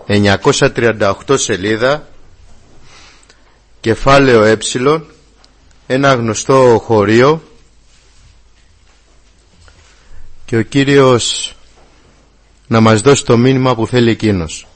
938 σελίδα, κεφάλαιο ε, ένα γνωστό χωρίο, και ο Κύριος να μας δώσει το μήνυμα που θέλει εκείνος.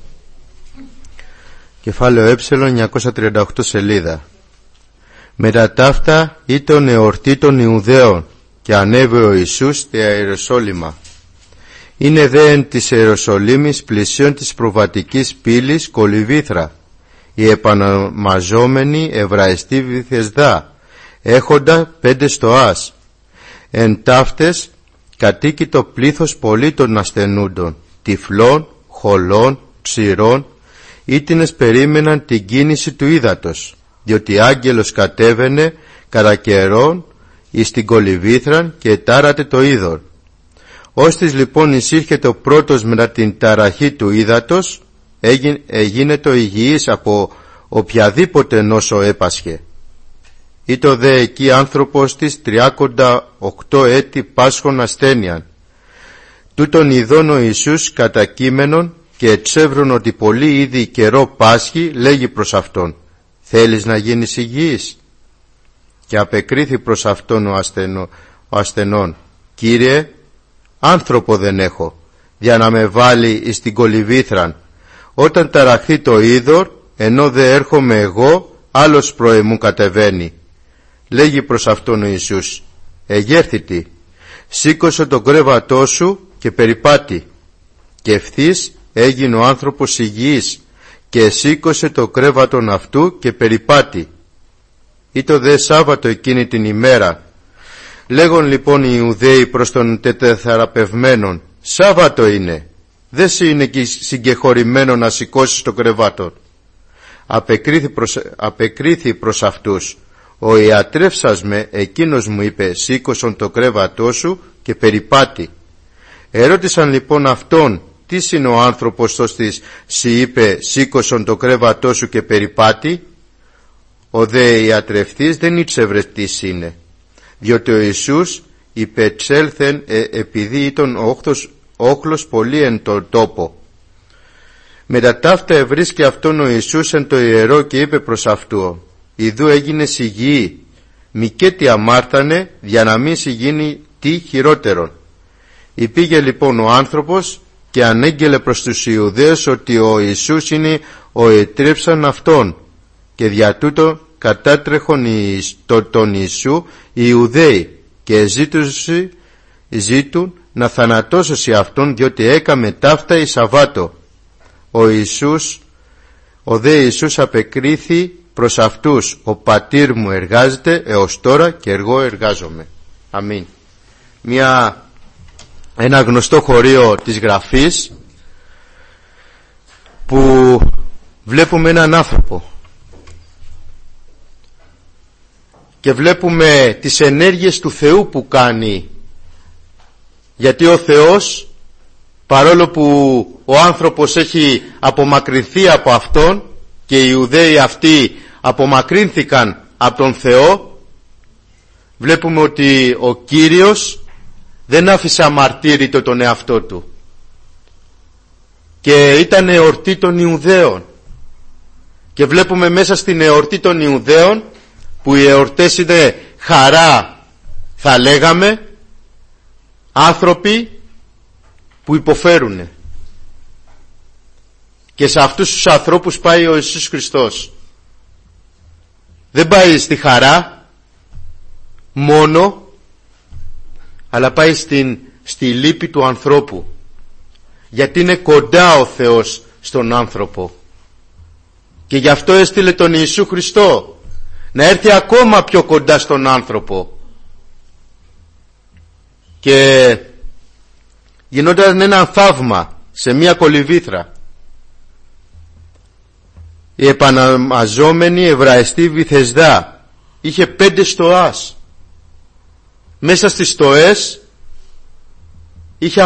Κεφάλαιο ε, 938 σελίδα. Μετά ταύτα ήταν εορτή των Ιουδαίων και ανέβη ο Ιησούς στη Ιεροσόλυμα. Είναι δε εν της Ιεροσολύμης πλησίον της προβατικής πύλης Κολυβήθρα, η επαναμαζόμενη Εβραϊστή Βηθεσδά, έχοντα 5 στοάς. Εν ταύτες κατοίκει το πλήθος πολύ των ασθενούντων, τυφλών, χολών, ψηρών, ήτινες περίμεναν την κίνηση του ύδατος, διότι άγγελος κατέβαινε κατά καιρόν εις την Κολυβήθραν και τάρατε το είδωρ. Ώστις λοιπόν εισήρχεται ο πρώτος μετά την ταραχή του ύδατος, γίνεται υγιής από οποιαδήποτε νόσο έπασχε. Ήτο δε εκεί άνθρωπος της 38 έτη πάσχων ασθένειαν. Τούτον ειδών ο Ιησούς κατά κείμενον και ετσεύρουν ότι πολύ ήδη καιρό πάσχει, λέγει προς αυτόν, θέλεις να γίνεις υγιής? Και απεκρίθη προς αυτόν ο ασθενών, Κύριε, άνθρωπο δεν έχω, για να με βάλει εις την Κολυβήθραν. Όταν ταραχθεί το είδωρ, ενώ δε έρχομαι εγώ, άλλος προεμού κατεβαίνει. Λέγει προς αυτόν ο Ιησούς, εγέρθητη, σήκωσε το κρέβατό σου και περιπάτη. Και ευθύς έγινε ο άνθρωπος υγιής και σήκωσε το κρέβατον αυτού και περιπάτη. Ήτο δε Σάββατο εκείνη την ημέρα. Λέγον λοιπόν οι Ιουδαίοι προς τον τετεθεραπευμένον, Σάββατο είναι, δεν σε είναι συγκεχωρημένο να σηκώσεις το κρεβάτο. Απεκρίθη προς αυτούς, ο ιατρεύσας με, εκείνος μου είπε, σήκωσον το κρέβατό σου και περιπάτη. Ερώτησαν λοιπόν αυτόν, τι είναι ο άνθρωπος ώστις σοι είπε, σήκωσον το κρέβατό σου και περιπάτη? Ο δε ιατρευτής δεν ήξευρε τι είναι, διότι ο Ιησούς υπετσέλθεν επειδή ήταν όχλος πολύ εν τον τόπο. Μετά ταύτα ευρίσκε αυτόν ο Ιησούς εν το ιερό και είπε προς αυτού, ιδού έγινε υγιή, μη και τι αμάρτανε, για να μην γίνει τι χειρότερον. Υπήγε λοιπόν ο άνθρωπος και ανέγγελε προς τους Ιουδαίους ότι ο Ιησούς είναι ο ετρέψαν αυτόν, και δια τούτο κατάτρεχον τον Ιησού οι Ιουδαίοι και ζήτουν να θανατώσουν αυτόν, διότι έκαμε ταύτα εις Σαββάτο. Ο δε Ιησούς απεκρίθη προς αυτούς, ο πατήρ μου εργάζεται έως τώρα και εγώ εργάζομαι. Αμήν. Ένα γνωστό χωρίο της Γραφής που βλέπουμε έναν άνθρωπο και βλέπουμε τις ενέργειες του Θεού που κάνει, γιατί ο Θεός, παρόλο που ο άνθρωπος έχει απομακρυνθεί από Αυτόν και οι Ιουδαίοι αυτοί απομακρύνθηκαν από τον Θεό, βλέπουμε ότι ο Κύριος δεν άφησε αμαρτύρητο τον εαυτό του και ήταν εορτή των Ιουδαίων, και βλέπουμε μέσα στην εορτή των Ιουδαίων, που οι εορτές είναι χαρά, θα λέγαμε, άνθρωποι που υποφέρουνε, και σε αυτούς τους ανθρώπους πάει ο Ιησούς Χριστός. Δεν πάει στη χαρά μόνο, αλλά πάει στη λύπη του ανθρώπου, γιατί είναι κοντά ο Θεός στον άνθρωπο, και γι' αυτό έστειλε τον Ιησού Χριστό να έρθει ακόμα πιο κοντά στον άνθρωπο, και γινόταν ένα θαύμα σε μια Κολυβήθρα. Η επαναμαζόμενη Εβραϊστή Βηθεσδά είχε 5 στοάς. Μέσα στις στοές είχε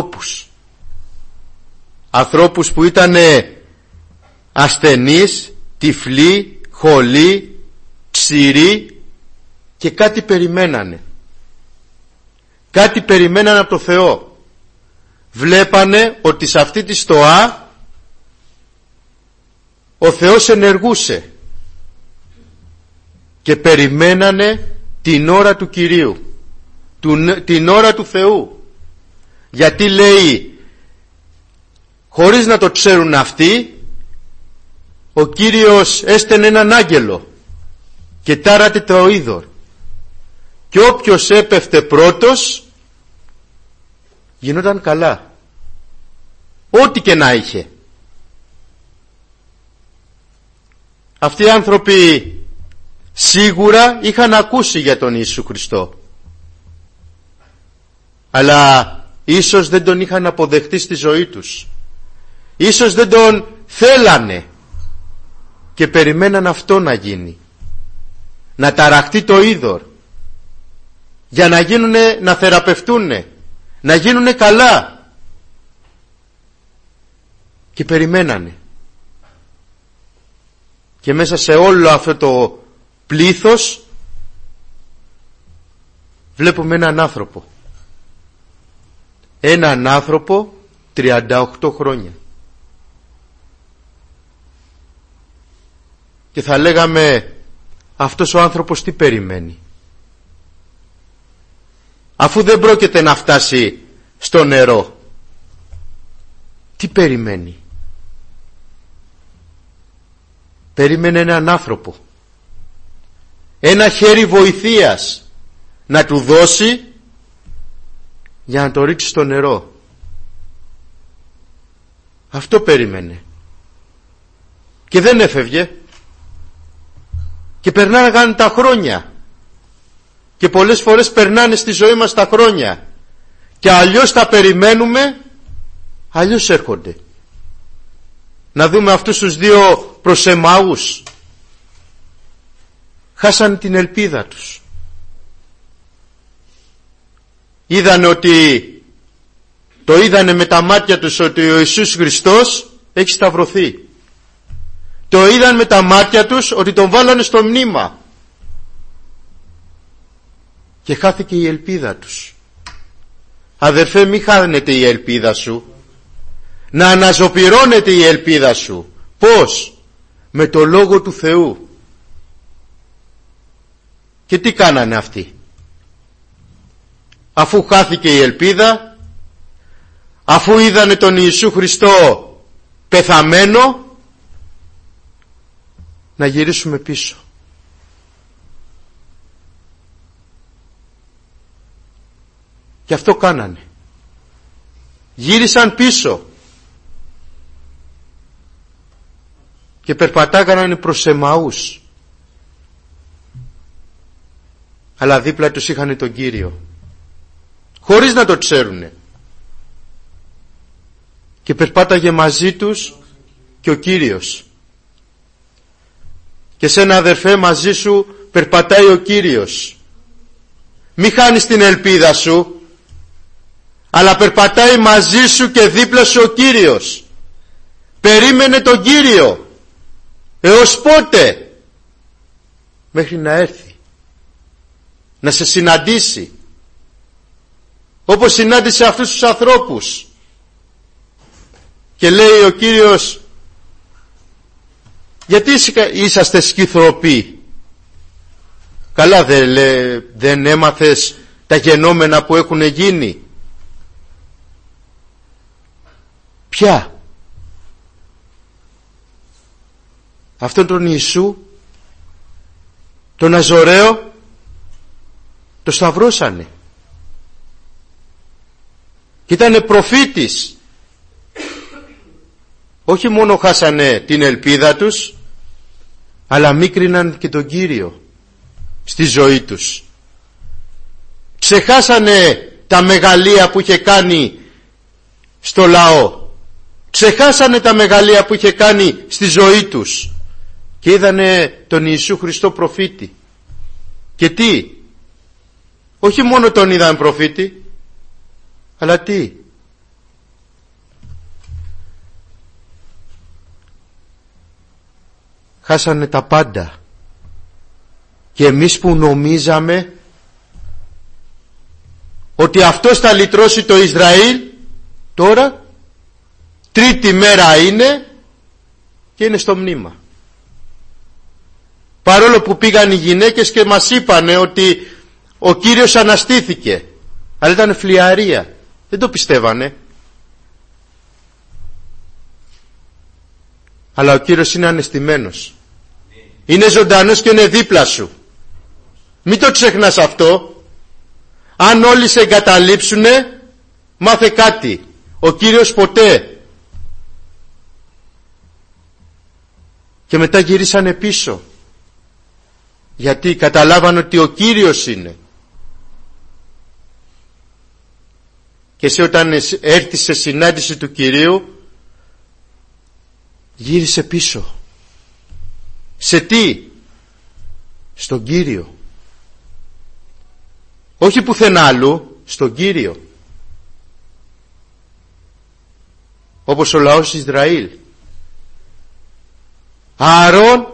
ανθρώπους που ήταν ασθενείς, τυφλοί, χολοί, ξηροί, και κάτι περιμένανε από το Θεό. Βλέπανε ότι σε αυτή τη στοά ο Θεός ενεργούσε και περιμένανε την ώρα του Κυρίου, την ώρα του Θεού. Γιατί λέει, χωρίς να το ξέρουν αυτοί, ο Κύριος έστενε έναν άγγελο και τάρατε το είδωρ, και όποιος έπεφτε πρώτος γινόταν καλά, ό,τι και να είχε. Αυτοί οι άνθρωποι σίγουρα είχαν ακούσει για τον Ιησού Χριστό, αλλά ίσως δεν τον είχαν αποδεχτεί στη ζωή τους, ίσως δεν τον θέλανε και περιμέναν αυτό να γίνει, να ταραχτεί το είδωρ, για να γίνουνε, να θεραπευτούνε, να γίνουνε καλά, και περιμένανε. Και μέσα σε όλο αυτό το πλήθος βλέπουμε έναν άνθρωπο 38 χρόνια, και θα λέγαμε, αυτός ο άνθρωπος τι περιμένει, αφού δεν πρόκειται να φτάσει στο νερό? Τι περιμένει? Περίμενε έναν άνθρωπο, ένα χέρι βοηθείας να του δώσει για να το ρίξει στο νερό. Αυτό περίμενε, και δεν έφευγε, και περνάγαν τα χρόνια, και πολλές φορές περνάνε στη ζωή μας τα χρόνια, και αλλιώς τα περιμένουμε, αλλιώς έρχονται. Να δούμε αυτούς τους δύο προς Εμαούς. Χάσανε την ελπίδα τους. Είδανε με τα μάτια τους ότι ο Ιησούς Χριστός έχει σταυρωθεί. Το είδαν με τα μάτια τους ότι τον βάλανε στο μνήμα, και χάθηκε η ελπίδα τους. Αδερφέ, μη χάνεται η ελπίδα σου, να αναζωπυρώνεται η ελπίδα σου. Πώς? Με το Λόγο του Θεού. Και τι κάνανε αυτοί? Αφού χάθηκε η ελπίδα, αφού είδανε τον Ιησού Χριστό πεθαμένο, να γυρίσουμε πίσω. Και αυτό κάνανε. Γύρισαν πίσω και περπατάγανε προς Εμαούς, αλλά δίπλα τους είχαν τον Κύριο, χωρίς να το ξέρουνε, και περπάταγε μαζί τους και ο Κύριος. Και σένα, αδερφέ, μαζί σου περπατάει ο Κύριος. Μη χάνεις την ελπίδα σου, αλλά περπατάει μαζί σου και δίπλα σου ο Κύριος. Περίμενε τον Κύριο. Έως πότε? Μέχρι να έρθει, να σε συναντήσει, όπως συνάντησε αυτούς τους ανθρώπους. Και λέει ο Κύριος, γιατί είσαστε σκυθροποί? Καλά, δεν έμαθες τα γενόμενα που έχουν γίνει? Ποια? Αυτόν τον Ιησού, τον Ναζωραίο, το σταυρώσανε. Και ήτανε προφήτης. Όχι μόνο χάσανε την ελπίδα τους, αλλά μίκριναν και τον Κύριο στη ζωή τους. Ξεχάσανε τα μεγαλεία που είχε κάνει στο λαό. Ξεχάσανε τα μεγαλεία που είχε κάνει στη ζωή τους. Και είδανε τον Ιησού Χριστό προφήτη. Και τι? Όχι μόνο τον είδαν προφήτη, αλλά τι? Χάσανε τα πάντα. Και εμείς που νομίζαμε ότι αυτός θα λυτρώσει το Ισραήλ, τώρα τρίτη μέρα είναι και είναι στο μνήμα. Παρόλο που πήγαν οι γυναίκες και μας είπανε ότι ο Κύριος αναστήθηκε, αλλά ήταν φλιαρία, δεν το πιστεύανε. Αλλά ο Κύριος είναι ανεστημένος, είναι ζωντανός και είναι δίπλα σου. Μην το ξεχνάς αυτό. Αν όλοι σε εγκαταλείψουνε, μάθε κάτι, ο Κύριος ποτέ. Και μετά γυρίσανε πίσω, γιατί καταλάβαν ότι ο Κύριος είναι. Και εσύ όταν έρθεις σε συνάντηση του Κυρίου, γύρισε πίσω. Σε τι? Στον Κύριο. Όχι πουθενά αλλού, στον Κύριο. Όπως ο λαός Ισραήλ. Ααρών,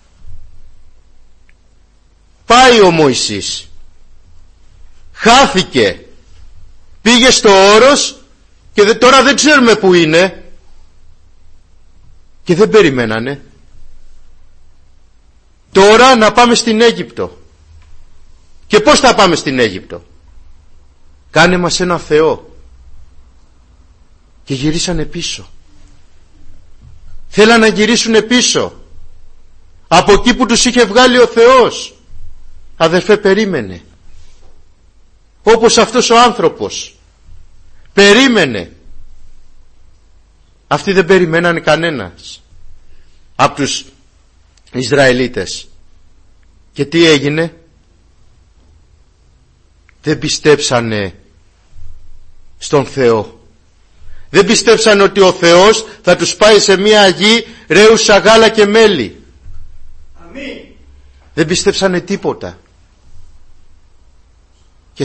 πάει ο Μωυσής, χάθηκε, πήγε στο όρος και τώρα δεν ξέρουμε που είναι. Και δεν περιμένανε. Τώρα να πάμε στην Αίγυπτο. Και πώς θα πάμε στην Αίγυπτο? Κάνε μας ένα Θεό. Και γυρίσανε πίσω. Θέλαν να γυρίσουν πίσω από εκεί που τους είχε βγάλει ο Θεός. Αδερφέ, περίμενε. Όπως αυτός ο άνθρωπος περίμενε. Αυτοί δεν περιμένανε κανένας από τους Ισραηλίτες. Και τι έγινε? Δεν πιστέψανε στον Θεό. Δεν πιστέψανε ότι ο Θεός θα τους πάει σε μια γη ρέουσα γάλα και μέλι. Αμήν. Δεν πιστέψανε τίποτα. Και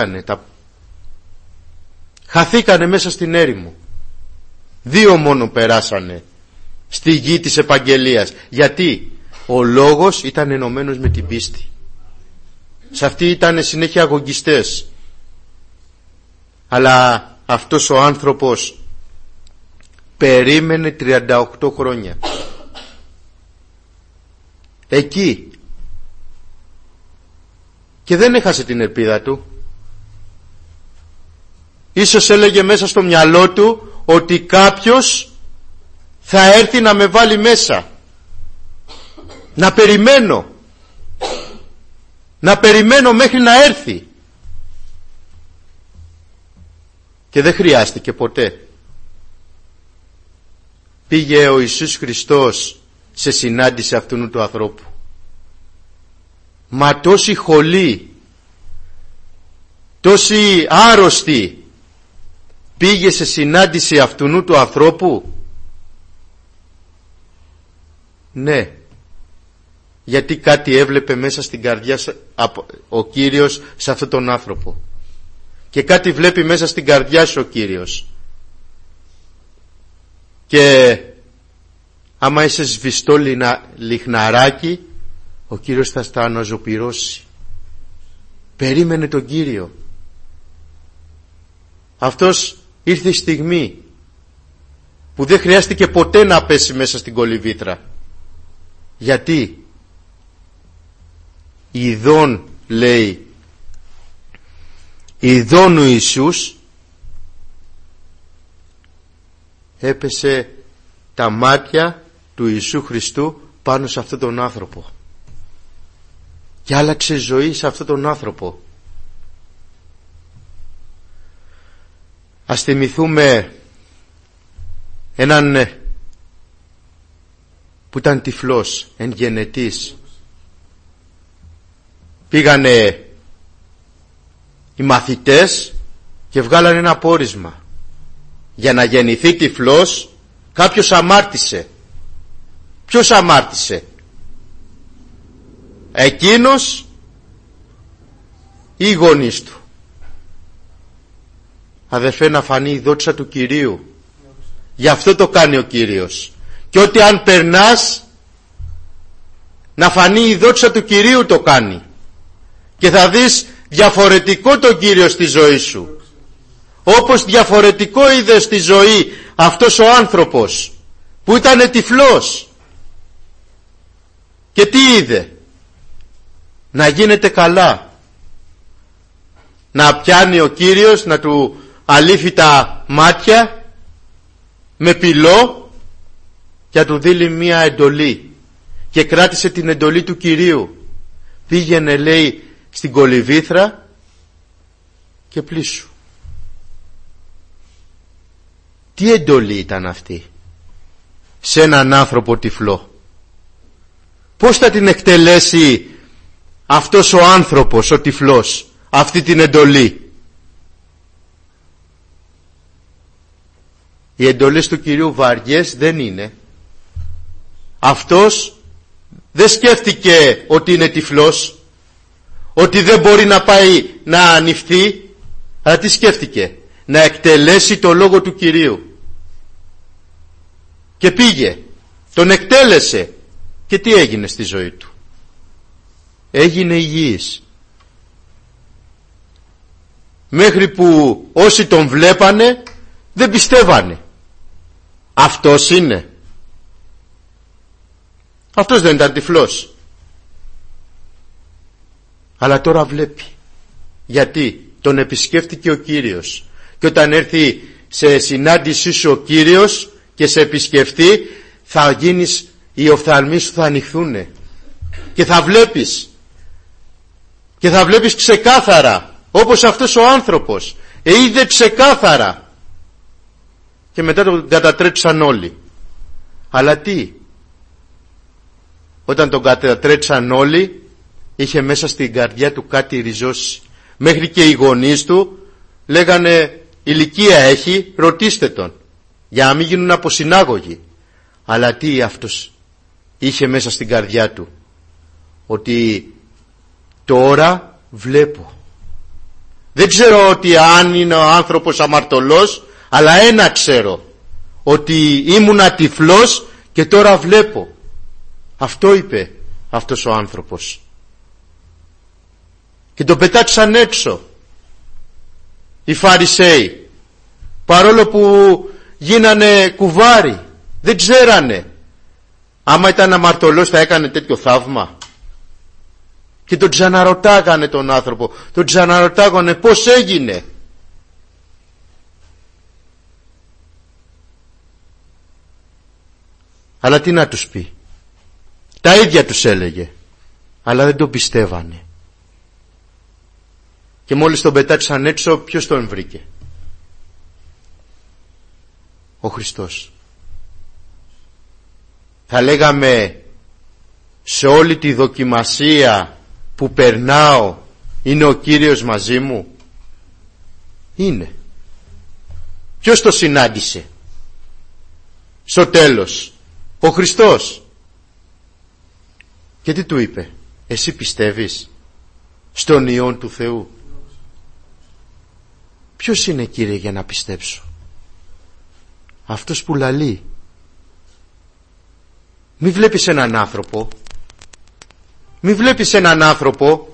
χαθήκανε μέσα στην έρημο. 2 μόνο περάσανε στη γη της επαγγελίας. Γιατί? Ο λόγος ήταν ενωμένος με την πίστη. Σε αυτή ήταν συνέχεια αγωγιστές. Αλλά αυτός ο άνθρωπος περίμενε 38 χρόνια. Εκεί. Και δεν έχασε την ελπίδα του. Ίσως έλεγε μέσα στο μυαλό του ότι κάποιος θα έρθει να με βάλει μέσα. Να περιμένω μέχρι να έρθει. Και δεν χρειάστηκε ποτέ. Πήγε ο Ιησούς Χριστός σε συνάντηση αυτού του ανθρώπου. Μα τόσοι χολοί, τόσοι άρρωστοι, πήγε σε συνάντηση αυτού του ανθρώπου? Ναι, γιατί κάτι έβλεπε μέσα στην καρδιά ο Κύριος σε αυτόν τον άνθρωπο. Και κάτι βλέπει μέσα στην καρδιά σου ο Κύριος. Και άμα είσαι σβηστό λιχναράκι, ο Κύριος θα στα αναζωπυρώσει. Περίμενε τον Κύριο. Αυτός ήρθε η στιγμή που δεν χρειάστηκε ποτέ να πέσει μέσα στην κολυβήτρα. Γιατί? Ιδών, λέει, ιδών ο Ιησούς, έπεσε τα μάτια του Ιησού Χριστού πάνω σε αυτόν τον άνθρωπο και άλλαξε ζωή σε αυτόν τον άνθρωπο. Ας θυμηθούμε έναν που ήταν τυφλός, εν γενετής. Πήγανε οι μαθητές και βγάλανε ένα πόρισμα. Για να γεννηθεί τυφλός κάποιος αμάρτησε. Ποιος αμάρτησε? Εκείνος ή οι γονείς του? Αδερφέ, να φανεί η δόξα του Κυρίου. Γι' αυτό το κάνει ο Κύριος. Και ότι αν περνάς, να φανεί η δόξα του Κυρίου το κάνει. Και θα δεις διαφορετικό τον Κύριο στη ζωή σου. Όπως διαφορετικό είδε στη ζωή αυτός ο άνθρωπος που ήταν τυφλός. Και τι είδε? Να γίνεται καλά. Να πιάνει ο Κύριος, να του αλήφει τα μάτια με πυλό και να του δίνει μία εντολή. Και κράτησε την εντολή του Κυρίου. Πήγαινε, λέει, στην κολυβήθρα και πλήσου. Τι εντολή ήταν αυτή σε έναν άνθρωπο τυφλό? Πώς θα την εκτελέσει αυτός ο άνθρωπος, ο τυφλός, αυτή την εντολή? Οι εντολές του Κυρίου βαριές δεν είναι. Αυτός δεν σκέφτηκε ότι είναι τυφλός, ότι δεν μπορεί να πάει να ανοιχθεί, αλλά τι σκέφτηκε? Να εκτελέσει το λόγο του Κυρίου. Και πήγε, τον εκτέλεσε. Και τι έγινε στη ζωή του? Έγινε υγιής. Μέχρι που όσοι τον βλέπανε δεν πιστεύανε. Αυτός είναι? Αυτός δεν ήταν τυφλός? Αλλά τώρα βλέπει. Γιατί? Τον επισκέφτηκε ο Κύριος. Και όταν έρθει σε συνάντησή σου ο Κύριος και σε επισκεφτεί, θα γίνεις, οι οφθαλμοί σου θα ανοιχθούνε και θα βλέπεις. Και θα βλέπεις ξεκάθαρα, όπως αυτός ο άνθρωπος είδε ξεκάθαρα. Και μετά τον κατατρέψαν όλοι. Αλλά τι? Όταν τον κατατρέψαν όλοι, είχε μέσα στην καρδιά του κάτι ριζώσει. Μέχρι και οι γονείς του λέγανε, ηλικία έχει, ρωτήστε τον, για να μην γίνουν αποσυνάγωγοι. Αλλά τι αυτός είχε μέσα στην καρδιά του? Ότι τώρα βλέπω. Δεν ξέρω ότι αν είναι ο άνθρωπος αμαρτωλός, αλλά ένα ξέρω, ότι ήμουνα τυφλός και τώρα βλέπω. Αυτό είπε αυτός ο άνθρωπος. Και τον πετάξαν έξω οι Φαρισαίοι, παρόλο που γίνανε κουβάρι. Δεν ξέρανε. Άμα ήταν αμαρτωλός θα έκανε τέτοιο θαύμα? Και τον ξαναρωτάγανε τον άνθρωπο, τον ξαναρωτάγανε πώς έγινε. Αλλά τι να τους πει? Τα ίδια τους έλεγε, αλλά δεν τον πιστεύανε. Και μόλις τον πετάξαν έξω, ποιος τον βρήκε? Ο Χριστός. Θα λέγαμε, σε όλη τη δοκιμασία που περνάω είναι ο Κύριος μαζί μου? Είναι. Ποιος το συνάντησε στο τέλος? Ο Χριστός. Και τι του είπε? Εσύ πιστεύεις στον Υιόν του Θεού? Ποιος είναι, Κύριε, για να πιστέψω? Αυτός που λαλεί. Μη βλέπεις έναν άνθρωπο, μη βλέπεις έναν άνθρωπο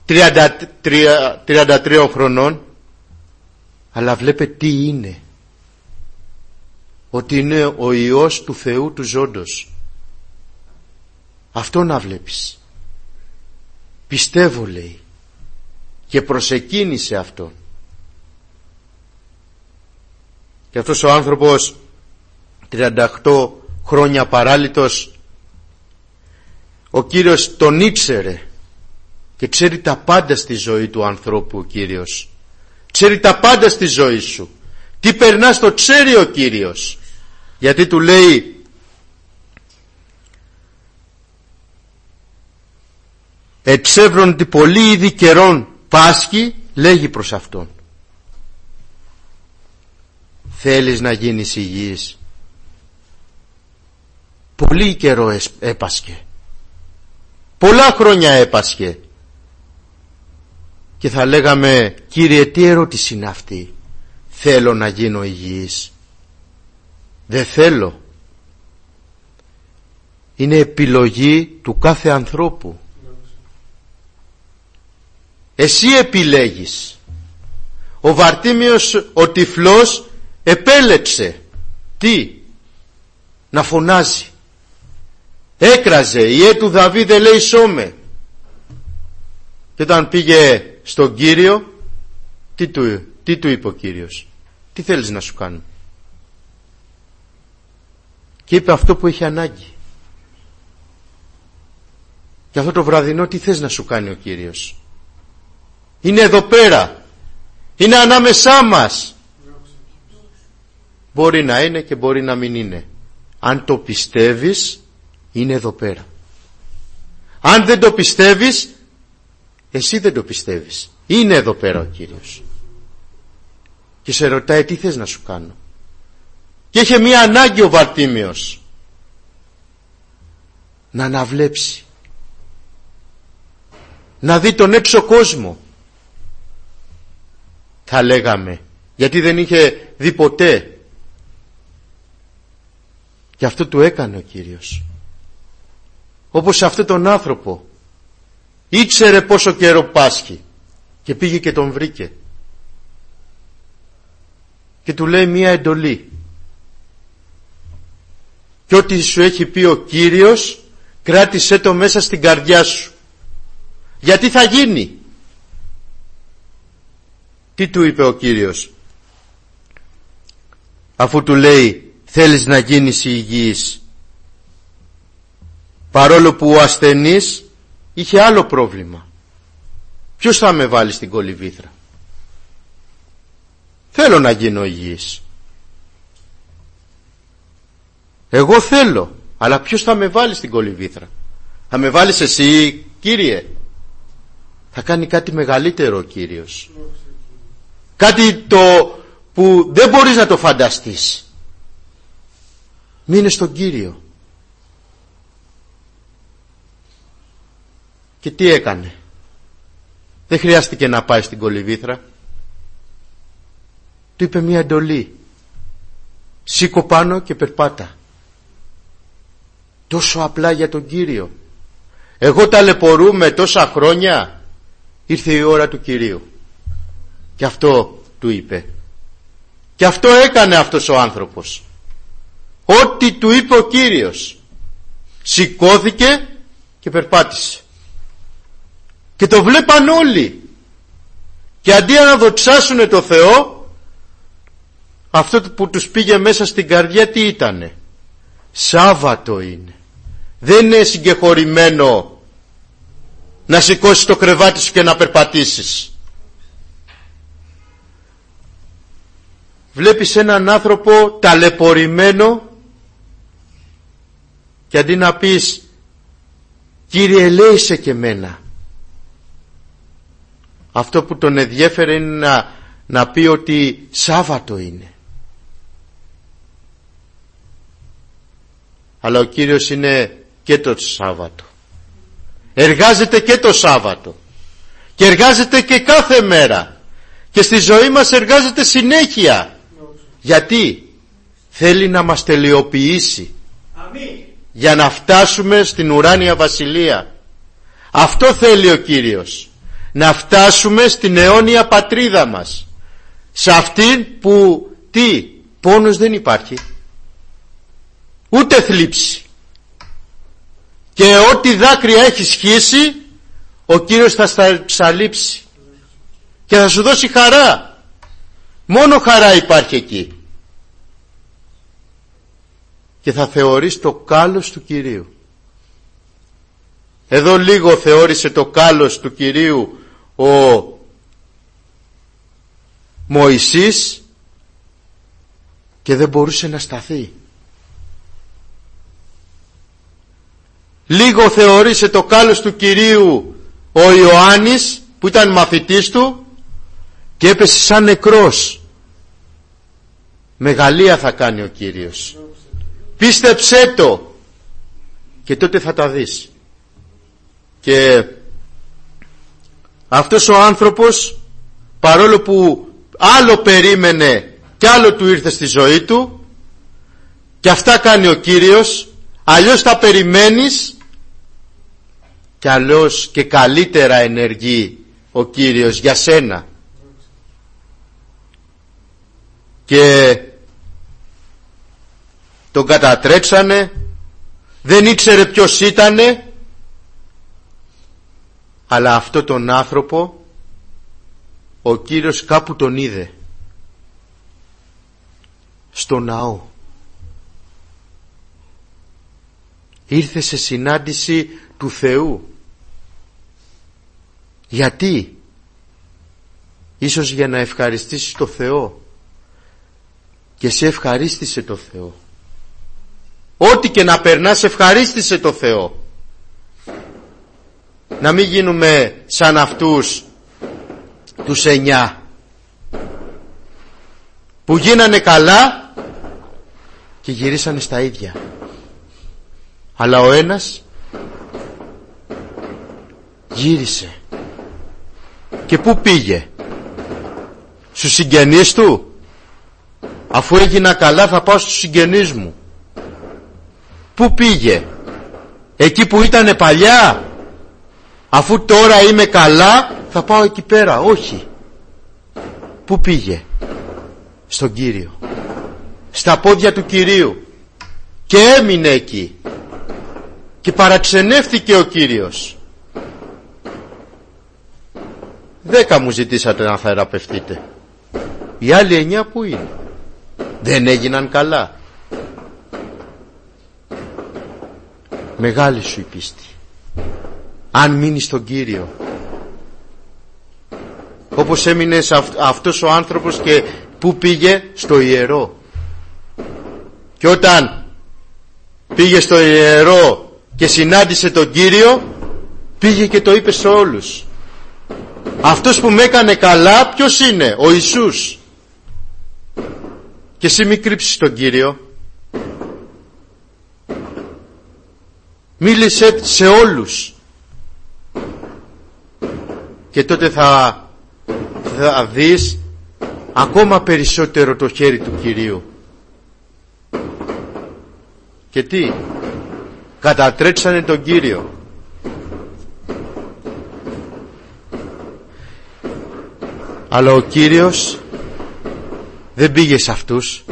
33 χρονών, αλλά βλέπε τι είναι. Ότι είναι ο Υιός του Θεού του ζώντος. Αυτό να βλέπεις. Πιστεύω, λέει, και προσεκίνησε αυτόν. Και αυτός ο άνθρωπος 38 χρόνια παράλυτος, ο Κύριος τον ήξερε και ξέρει τα πάντα στη ζωή του ανθρώπου. Ο Κύριος ξέρει τα πάντα στη ζωή σου. Τι περνάς το ξέρει ο Κύριος. Γιατί του λέει, εξεύρων τι πολύ ήδη καιρών πάσχει, λέγει προς αυτόν, θέλεις να γίνεις υγιής? Πολύ καιρό έπασχε, πολλά χρόνια έπασχε. Και θα λέγαμε, Κύριε, τι ερώτηση είναι αυτή? Θέλω να γίνω υγιής? Δεν θέλω. Είναι επιλογή του κάθε ανθρώπου. Εσύ επιλέγεις. Ο Βαρτίμιος ο τυφλός επέλεξε τι? να φωνάζει. Έκραζε, η του Δαβίδ λέει σώμε. Και όταν πήγε στον Κύριο, τι του είπε ο Κύριος? Τι θέλεις να σου κάνω? Και είπε αυτό που έχει ανάγκη. Και αυτό το βραδινό τι θες να σου κάνει ο Κύριος? Είναι εδώ πέρα, είναι ανάμεσά μας. Μπορεί να είναι και μπορεί να μην είναι. Αν το πιστεύεις, είναι εδώ πέρα. Αν δεν το πιστεύεις, εσύ δεν το πιστεύεις. Είναι εδώ πέρα ο Κύριος. Και σε ρωτάει τι θες να σου κάνω? Και είχε μία ανάγκη ο Βαρτίμιος, να αναβλέψει, να δει τον έξω κόσμο, θα λέγαμε, γιατί δεν είχε δει ποτέ. Και αυτό του έκανε ο Κύριος. Όπως σε αυτόν τον άνθρωπο, ήξερε πόσο καιρό πάσχει και πήγε και τον βρήκε και του λέει μία εντολή. Και ό,τι σου έχει πει ο Κύριος, κράτησέ το μέσα στην καρδιά σου. Γιατί θα γίνει? Τι του είπε ο Κύριος? Αφού του λέει θέλεις να γίνεις υγιής, παρόλο που ο ασθενής είχε άλλο πρόβλημα. Ποιος θα με βάλει στην κολυβήθρα? Θέλω να γίνω υγιής. Εγώ θέλω, αλλά ποιος θα με βάλει στην κολυβήθρα? Θα με βάλεις εσύ, Κύριε? Θα κάνει κάτι μεγαλύτερο ο Κύριος. Κάτι το που δεν μπορείς να το φανταστείς. Μείνε στον Κύριο. Και τι έκανε? Δεν χρειάστηκε να πάει στην κολυβήθρα. Του είπε μια εντολή. Σήκω πάνω και περπάτα. Τόσο απλά για τον Κύριο. Εγώ ταλαιπωρούμε τόσα χρόνια. Ήρθε η ώρα του Κυρίου. Και αυτό του είπε. Και αυτό έκανε αυτός ο άνθρωπος. Ό,τι του είπε ο Κύριος. Σηκώθηκε και περπάτησε. Και το βλέπαν όλοι. Και αντί να δοξάσουνε το Θεό, αυτό που τους πήγε μέσα στην καρδιά τι ήτανε? Σάββατο είναι. Δεν είναι συγκεχωρημένο να σηκώσεις το κρεβάτι σου και να περπατήσεις. Βλέπεις έναν άνθρωπο ταλαιπωρημένο και αντί να πεις Κύριε ελέησε και μένα, αυτό που τον ενδιέφερε είναι να πει ότι Σάββατο είναι. Αλλά ο Κύριος είναι και το Σάββατο. Εργάζεται και το Σάββατο. Και εργάζεται και κάθε μέρα. Και στη ζωή μας εργάζεται συνέχεια. Γιατί? Θέλει να μας τελειοποιήσει. Αμήν. Για να φτάσουμε στην ουράνια βασιλεία. Αυτό θέλει ο Κύριος. Να φτάσουμε στην αιώνια πατρίδα μας. Σε αυτήν που πόνος δεν υπάρχει. Ούτε θλίψη. Και ό,τι δάκρυα έχει σχίσει, ο Κύριος θα στα ψαλίψει. Και θα σου δώσει χαρά. Μόνο χαρά υπάρχει εκεί. Και θα θεωρείς το κάλος του Κυρίου. Εδώ λίγο θεώρησε το κάλος του Κυρίου ο Μωυσής και δεν μπορούσε να σταθεί. Λίγο θεώρησε το κάλος του Κυρίου ο Ιωάννης που ήταν μαθητής του και έπεσε σαν νεκρός. Μεγαλεία θα κάνει ο Κύριος. Πίστεψέ το και τότε θα τα δεις. Και αυτός ο άνθρωπος, παρόλο που άλλο περίμενε και άλλο του ήρθε στη ζωή του, και αυτά κάνει ο Κύριος, αλλιώς τα περιμένεις και αλλιώς και καλύτερα ενεργεί ο Κύριος για σένα. Και τον κατατρέξανε, δεν ήξερε ποιος ήτανε, αλλά αυτό τον άνθρωπο ο Κύριος κάπου τον είδε, στο ναό. Ήρθε σε συνάντηση του Θεού. Γιατί? Ίσως για να ευχαριστήσει το Θεό. Και σε ευχαρίστησε το Θεό. Ό,τι και να περνάς, ευχαρίστησε το Θεό. Να μην γίνουμε σαν αυτούς τους 9 που γίνανε καλά και γυρίσανε στα ίδια. Αλλά ο ένας γύρισε. Και πού πήγε? Στους συγγενείς του? Αφού έγινα καλά θα πάω στους συγγενείς μου. Πού πήγε? Εκεί που ήτανε παλιά? Αφού τώρα είμαι καλά θα πάω εκεί πέρα. Όχι. Πού πήγε? Στον Κύριο, στα πόδια του Κυρίου, και έμεινε εκεί και παραξενεύθηκε ο Κύριος. 10 μου ζητήσατε να θεραπευτείτε, οι άλλοι 9 που είναι? Δεν έγιναν καλά? Μεγάλη σου η πίστη αν μείνεις στον Κύριο, όπως έμεινε αυτός ο άνθρωπος. Και πού πήγε? Στο ιερό. Και όταν πήγε στο ιερό και συνάντησε τον Κύριο, πήγε και το είπε σε όλους. Αυτός που με έκανε καλά ποιος είναι? Ο Ιησούς. Και εσύ μη κρύψεις τον Κύριο. Μίλησε σε όλους. Και τότε θα δεις ακόμα περισσότερο το χέρι του Κυρίου. Και τι? Κατατρέξανε τον Κύριο. Αλλά ο Κύριος δεν πήγε σε αυτούς.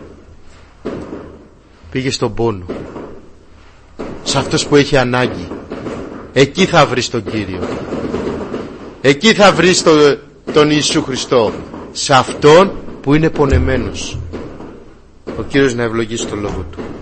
Πήγε στον πόνο, σε αυτός που έχει ανάγκη. Εκεί θα βρεις τον Κύριο. Εκεί θα βρεις τον Ιησού Χριστό, σε αυτόν που είναι πονεμένος. Ο Κύριος να ευλογήσει το λόγο του.